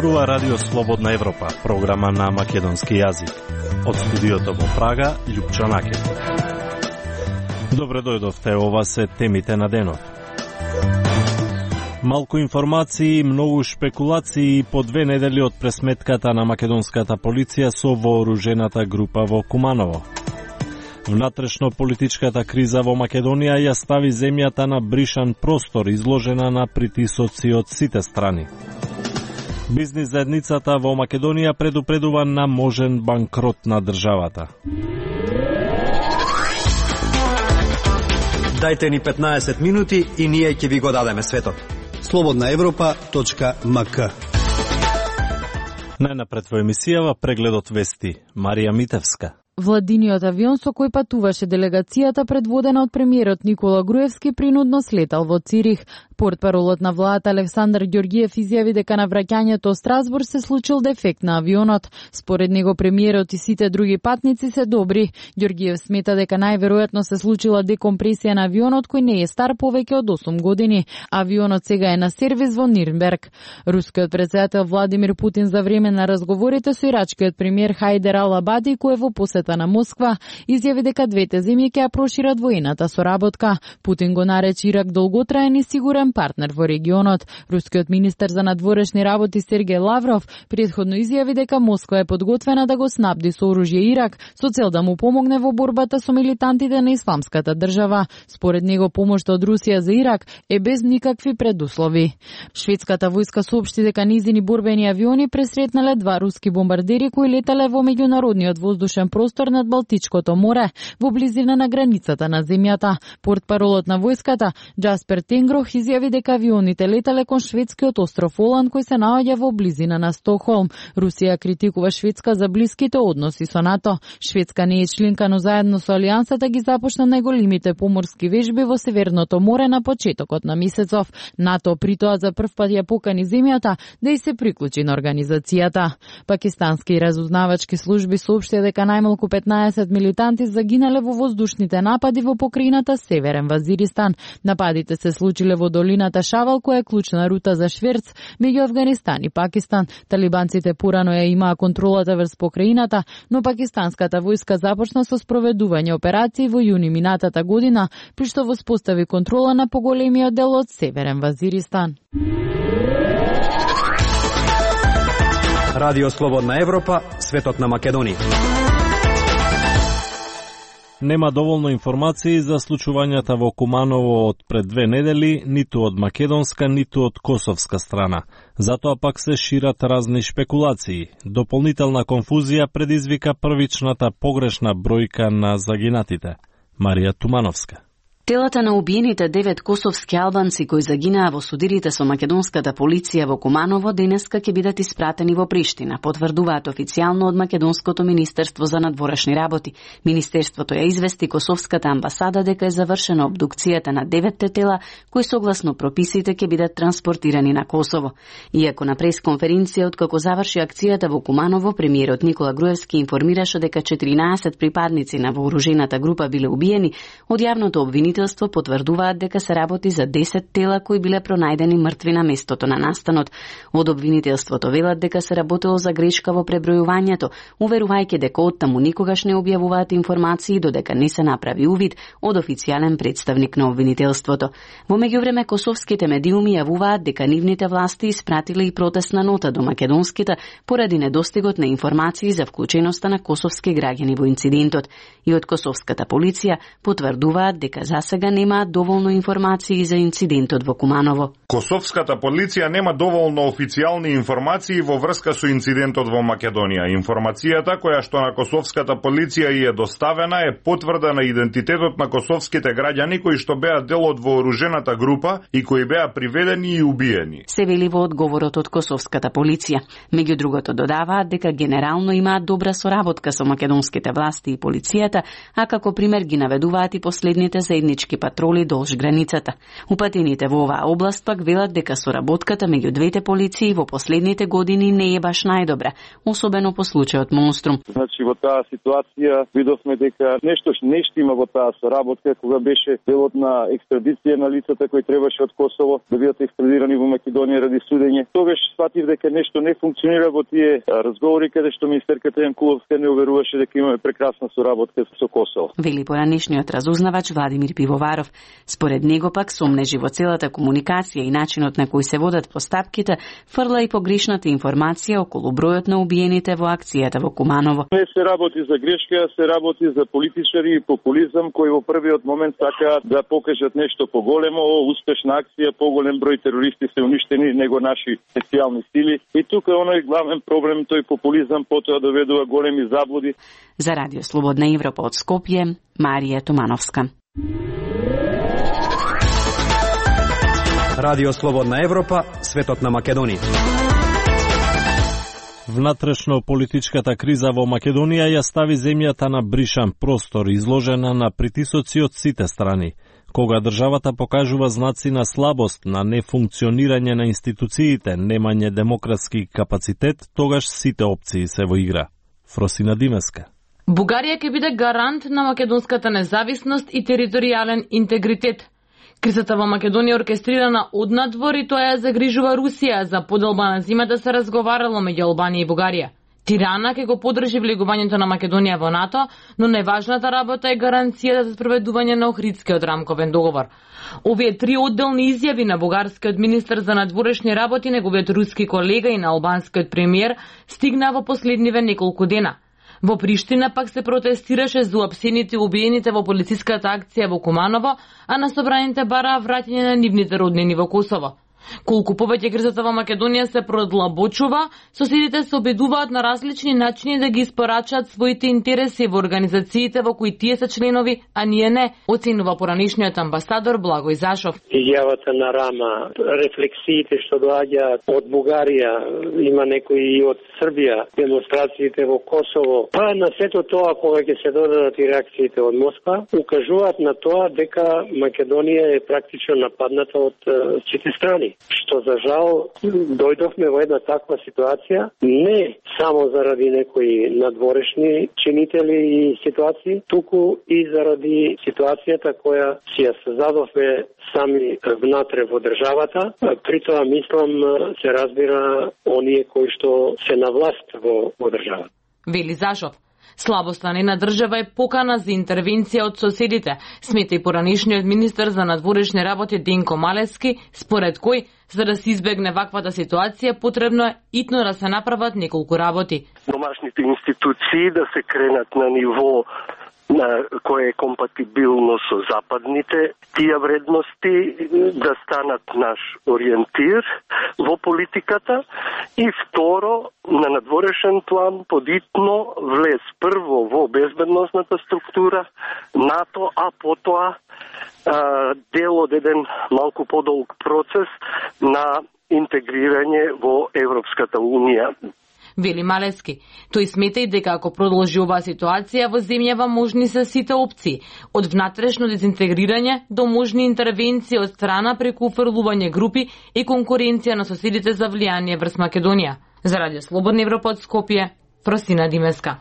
Зборува Радио Слободна Европа, програма на македонски јазик. Од студиото во Прага, Љупчо Накет. Добре дојдовте, ова се темите на денот. Малку информации, многу шпекулации по 2 недели од пресметката на македонската полиција со вооружената група во Куманово. Внатрешно политичката криза во Македонија ја стави земјата на бришан простор, изложена на притисоци од сите страни. Бизнис заедницата во Македонија предупредува на можен банкрот на државата. Дајте ни 15 минути и ние ќе ви го дадеме светот. slobodnaevropa.mk. Најнапред во емисијава прегледот вести. Марија Митевска. Владиниот авион со кој патуваше делегацијата предводена од премиерот Никола Груевски принудно слетал во Цирих. Портпаролот на владата Александар Ѓорѓиев изјави дека на враќањето од Страсбург се случил дефект на авионот. Според него премиерот и сите други патници се добри. Ѓорѓиев смета дека најверојатно се случила декомпресија на авионот кој не е стар повеќе од 8 години. Авионот сега е на сервис во Нирнберг. Рускиот претседател Владимир Путин за време на разговорите со ирачкиот премиер Хајдер Ал-Абади, кој е во посета на Москва, изјави дека двете земји ќе ја прошират воената соработка. Путин го нарече Ирак долготраен и сигурен партнер во регионот. Рускиот министер за надворешни работи Сергеј Лавров претходно изјави дека Москва е подготвена да го снабди со оружје Ирак со цел да му помогне во борбата со милитантите на исламската држава. Според него помошта од Русија за Ирак е без никакви предуслови. Шведската војска соопшти дека низини борбени авиони пресретнале 2 руски бомбардери кои летале во меѓународниот воздушен простор над Балтичкото море, во близина на границата на земјата. Портпаролот на војската Джаспер Тенгрох изјави дека авионите летале кон шведскиот остров Оланд кој се наоѓа во близина на Стокхолм. Русија критикува Шведска за блиските односи со НАТО. Шведска не е членка, но заедно со Алијансата ги започна најголемите поморски вежби во Северното море на почетокот на месецов. НАТО при тоа за прв пат ја покани земјата да и се приклучи на организацијата. Пакистански разузнавачки служби соопштија дека најмалку 15 милитанти загинале во воздушните напади во покрајината Северен Вазиристан. Нападите се случиле во долината Шавал, која е клучна рута за шверц меѓу Афганистан и Пакистан. Талибанците порано ја имаа контролата врз покрајината, но пакистанската војска започна со спроведување операции во јуни минатата година, при што воспостави контрола на поголемиот дел од Северен Вазиристан. Радио Слободна Европа, светот на Македонија. Нема доволно информации за случувањата во Куманово од пред 2 недели, ниту од македонска, ниту од косовска страна. Затоа пак се шират разни шпекулации. Дополнителна конфузија предизвика првичната погрешна бројка на загинатите. Марија Тумановска. Телата на убиените 9 косовски албанци кои загинаа во судирите со македонската полиција во Куманово денеска ќе бидат испратени во Приштина, потврдуваат официјално од Македонското министерство за надворешни работи. Министерството ја извести косовската амбасада дека е завршена обдукцијата на 9 тела кои согласно прописите ќе бидат транспортирани на Косово. Иако на пресконференција откако заврши акцијата во Куманово, премиерот Никола Груевски информираше дека 14 припадници на вооружената група биле убиени, од јавното обвинителство потврдуваат дека се работи за 10 тела кои биле пронајдени мртви на местото на настанот. Од обвинителството велат дека се работело за грешка во пребројувањето, уверувајќи дека оттаму никогаш не објавуваат информации додека не се направи увид од официјален представник на обвинителството. Во меѓувреме косовските медиуми јавуваат дека нивните власти испратиле и протестна нота до македонските поради недостигот на информации за вклученоста на косовски граѓани во инцидентот. И од косовската полиција потврдуваат дека за сега немаат доволно информации за инцидентот во Куманово. Косовската полиција нема доволно официјални информации во врска со инцидентот во Македонија. Информацијата која што на косовската полиција е доставена е потврда на идентитетот на косовските граѓани кои што беа дел од вооружената група и кои беа приведени и убиени. Се вели во одговорот од косовската полиција. Меѓу другото додаваат дека генерално имаат добра соработка со македонските власти и полицијата, а како пример ги наведуваат и последните заеднички патроли долж границата. Упатените во оваа област пак пак велат дека соработката меѓу двете полиции во последните години не е баш најдобра, особено по случајот Монструм. Значи во таа ситуација видовме дека нешто има во таа соработка кога беше делот на екстрадиција на лицата кои требаше од Косово да бидат екстрадирани во Македонија ради судење. Тогаш сватив дека нешто не функционира во тие разговори каде што министерката Јанкуловска не уверуваше дека имаме прекрасна соработка со Косово. Вели поранешниот разузнавач Владимир Пивоваров. Според него пак сомнежи во целата комуникација и начинот на кој се водат постапките фрла и погрешната информација околу бројот на убиените во акцијата во Куманово. Не се работи за грешка, се работи за политичари и популизам кои во првиот момент сакаат да покажат нешто поголемо, успешна акција, поголем број терористи се уништени него наши специјални сили. И тука оној главен проблем, тој популизам потоа доведува големи заблуди. За Радио Слободна Европа од Скопје, Марија Тумановска. Радио Слободна Европа, светот на Македонија. Внатрешно политичката криза во Македонија ја стави земјата на бришан простор, изложена на притисоци од сите страни. Кога државата покажува знаци на слабост, на нефункционирање на институциите, немање демократски капацитет, тогаш сите опции се во игра. Фросина Димеска. Бугарија ќе биде гарант на македонската независност и територијален интегритет. Кризата во Македонија оркестрирана однадвор и тоа ја загрижува Русија. За поделба на зимата се разговарало меѓу Албанија и Бугарија. Тирана ќе го подржи влегувањето на Македонија во НАТО, но најважната работа е гаранцијата за спроведување на Охридскиот рамковен договор. Овие три одделни изјави на бугарскиот министер за надворешни работи, неговиот руски колега и на албанскиот премиер стигна во последниве неколку дена. Во Приштина пак се протестираше за уапсените и убиените во полициската акција во Куманово, а на собраните бараа враќање на нивните роднини во Косово. Колку повеќе кризата во Македонија се продлабочува, соседите се обидуваат на различни начини да ги испорачаат своите интереси во организациите во кои тие се членови, а ние не, оценува поранишниот амбасадор Благој Зашов. Изјавата на Рама, рефлексиите што доаѓаат од Бугарија, има некои и од Србија, демонстрациите во Косово, па на сето тоа кога ќе се додадат и реакциите од Москва, укажуваат на тоа дека Македонија е практично нападната од сите страни. Што за жал дојдовме во една таква ситуација, не само заради некои надворешни чинители и ситуации, туку и заради ситуацијата која си ја создадовме сами внатре во државата. При тоа мислам се разбира оние кои што се на власт во државата. Вели Зашов. Слабоста на една држава е покана за интервенција од соседите, смета и поранишниот министер за надворешни работи Денко Малевски, според кој, за да се избегне ваквата ситуација, потребно е итно да се направат неколку работи. Домашните институции да се кренат на ниво на кое е компатибилно со западните тие вредности, да станат наш ориентир во политиката и второ, на надворешен план подитно влез прво во безбедносната структура НАТО, а потоа дел од еден малку подолг процес на интегрирање во Европската Унија. Вели Малевски. Тој смета и дека ако продолжи оваа ситуација во земјава можни се сите опции, од внатрешно дезинтегрирање до можни интервенции од страна преку уфрлување групи и конкуренција на соседите за влијание врз Македонија. За Радио Слободна Европа од Скопје, Фросина Димеска.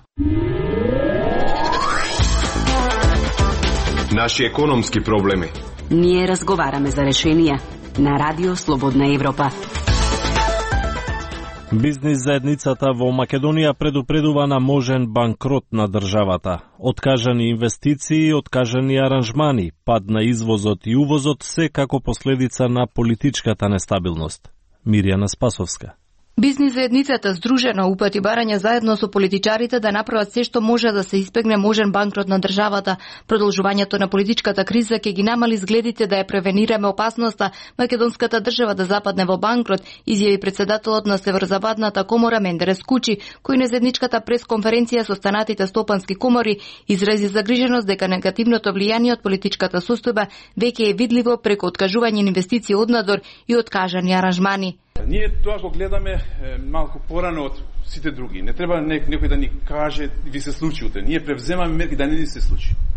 Наши економски проблеми. Ние разговараме за решенија на Радио Слободна Европа. Бизнис заедницата во Македонија предупредува на можен банкрот на државата. Откажани инвестиции, откажани аранжмани, пад на извозот и увозот се како последица на политичката нестабилност. Мирјана Спасовска. Бизнис заедницата здружена упати барања заедно со политичарите да направат се што може да се избегне можен банкрот на државата. Продолжувањето на политичката криза ќе ги намали изгледите да ја превенираме опасноста македонската држава да западне во банкрот, изјави председателот на Северозападната комора Мендерес Кучи, кој на заедничката пресконференција со останатите стопански комори изрази загриженост дека негативното влијание од политичката состојба веќе е видливо преку откажување инвестиции однадвор и откажани аранжмани. Ние тоа го гледаме малку порано од сите други. Не треба некој да ни каже ви се случи утре. Ние превземаме мерки да не ни се случи.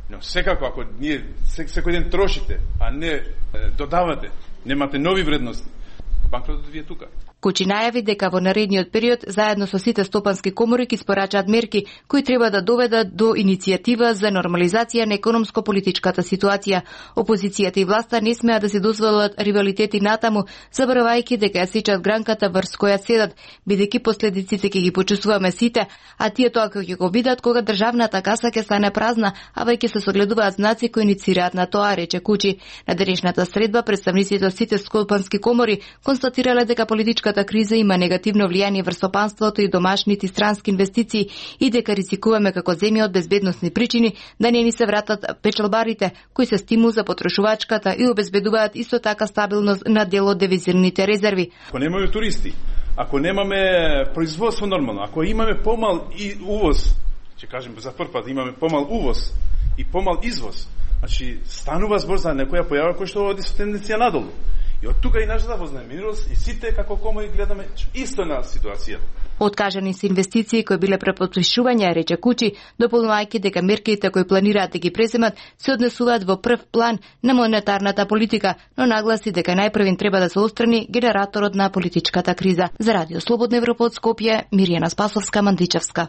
Но секако, ако ние секој ден трошите, а не додавате, немате нови вредности, банкротот ви е тука. Кучи најави дека во наредниот период заедно со сите стопански комори ќе испорачаат мерки кои треба да доведат до иницијатива за нормализација на економско-политичката ситуација. Опозицијата и власта не смеа да се дозволат ривалитети натаму, заборавајќи дека ја сечат гранката врз која седат, бидејќи последиците ќе ги почувствуваме сите, а тие тоа ќе го видат кога државната каса ќе стане празна, а веќе се согледуваат знаци кои иницираат на тоа, рече Кучи. На денешната средба представниците од сите стопански комори констатирале дека политичката криза има негативно влијание врз стопанството и домашните странски инвестиции и дека ризикуваме како земја од безбедносни причини да не ни се вратат печалбарите, кои се стимул за потрошувачката и обезбедуваат исто така стабилност на дел од девизирните резерви. Ако немаме туристи, ако немаме производство нормално, ако имаме помал и увоз, ќе кажем за прв пат имаме помал увоз и помал извоз, значи станува збор за некоја појава која што оди со тенденција надолу. И од тука и нашата вознемиреност и сите како комори гледаме исто на ситуацијата. Откажани се инвестиции кои биле препотпишувања, рече Кучи, дополнувајќи дека мерките кои планираат да ги преземат се однесуваат во прв план на монетарната политика, но нагласи дека најпрвин треба да се отстрани генераторот на политичката криза. За Радио Слободна Европа од Скопје, Миријана Спасовска, Мандичевска.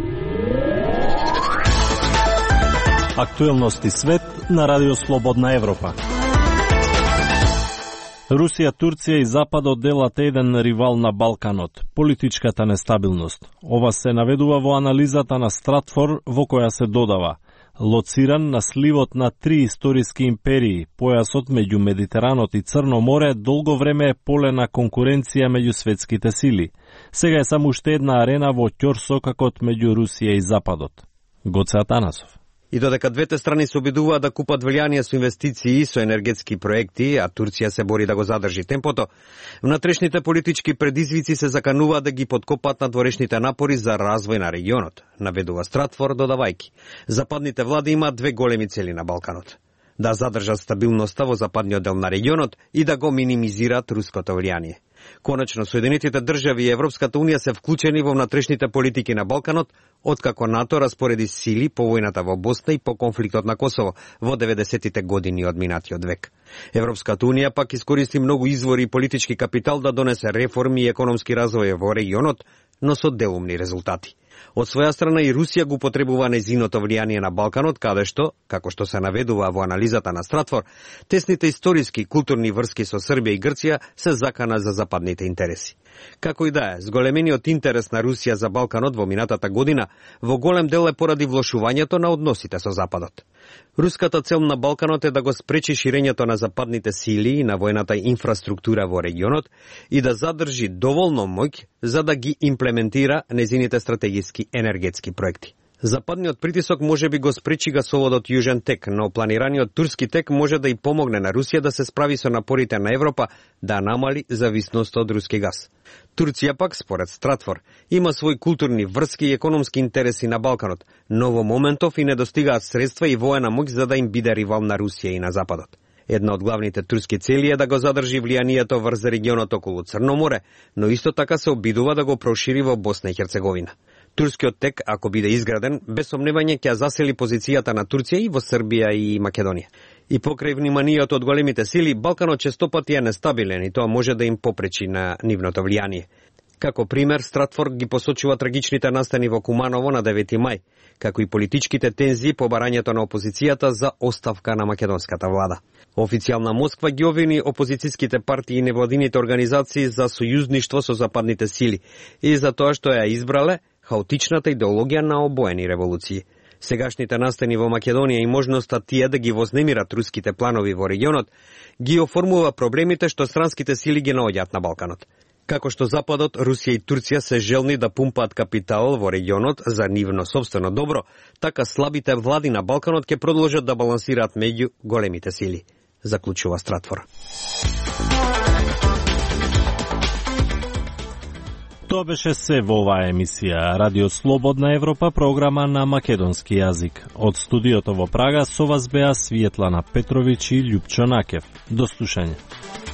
Актуелности свет на Радио Слободна Европа. Русија, Турција и Западот делат еден ривал на Балканот – политичката нестабилност. Ова се наведува во анализата на Стратфор, во која се додава: лоциран на сливот на три историски империи, појасот меѓу Медитеранот и Црно море долго време е поле на конкуренција меѓу светските сили. Сега е само уште една арена во ќорсокакот меѓу Русија и Западот. Гоце Атанасов. И додека двете страни се обидуваат да купат влијание со инвестиции и со енергетски проекти, а Турција се бори да го задржи темпото, внатрешните политички предизвици се закануваат да ги подкопат надворешните напори за развој на регионот, наведува Стратфор, додавајки: западните влади имаат две големи цели на Балканот: да задржат стабилноста во западниот дел на регионот и да го минимизираат руското влијание. Конечно, Соединетите држави и Европската унија се вклучени во внатрешните политики на Балканот, откако НАТО распореди сили по војната во Босна и по конфликтот на Косово во 90-тите години од минатиот век. Европската унија пак искористи многу извори и политички капитал да донесе реформи и економски развој во регионот, но со делумни резултати. Од своја страна и Русија го потребува нејзиното влијание на Балканот, каде што, како што се наведува во анализата на Стратфор, тесните историски и културни врски со Србија и Грција се закана за западните интереси. Како и да е, зголемениот интерес на Русија за Балканот во минатата година во голем дел е поради влошувањето на односите со Западот. Руската цел на Балканот е да го спречи ширењето на западните сили и на војната инфраструктура во регионот и да задржи доволно моќ за да ги имплементира незините стратегиски енергетски проекти. Западниот притисок може би го спречи гасоводот Јужен тек, но планираниот турски тек може да и помогне на Русија да се справи со напорите на Европа да намали зависноста од руски газ. Турција пак, според Стратфор, има свои културни врски и економски интереси на Балканот, но во моментов и не достигаат средства и воена моќ за да им биде ривал на Русија и на Западот. Една од главните турски цели е да го задржи влијанието врз регионот околу Црно море, но исто така се обидува да го прошири во Босна и Херцеговина. Турскиот тек, ако биде изграден, без сомневање ќе засели позицијата на Турција и во Србија и Македонија. И покрај вниманието од големите сили, Балканот честопати е нестабилен и тоа може да им попречи на нивното влијание. Како пример, Стратфор ги посочува трагичните настани во Куманово на 9 мај, како и политичките тензии по барањето на опозицијата за оставка на македонската влада. Официјална Москва ги обвини опозицијските партии и невладините организации за сојузништво со западните сили и за тоа што ја избрале хаотичната идеологија на обоени револуции. Сегашните настани во Македонија и можноста тие да ги вознемират руските планови во регионот ги оформува проблемите што странските сили ги наоѓаат на Балканот. Како што Западот, Русија и Турција се желни да пумпаат капитал во регионот за нивно собствено добро, така слабите влади на Балканот ќе продолжат да балансираат меѓу големите сили, заклучува Стратфор. Тоа беше се во оваа емисија Радио Слободна Европа, програма на македонски јазик. Од студиото во Прага со вас беа Светлана Петровиќ и Љупчо Накев. До слушање.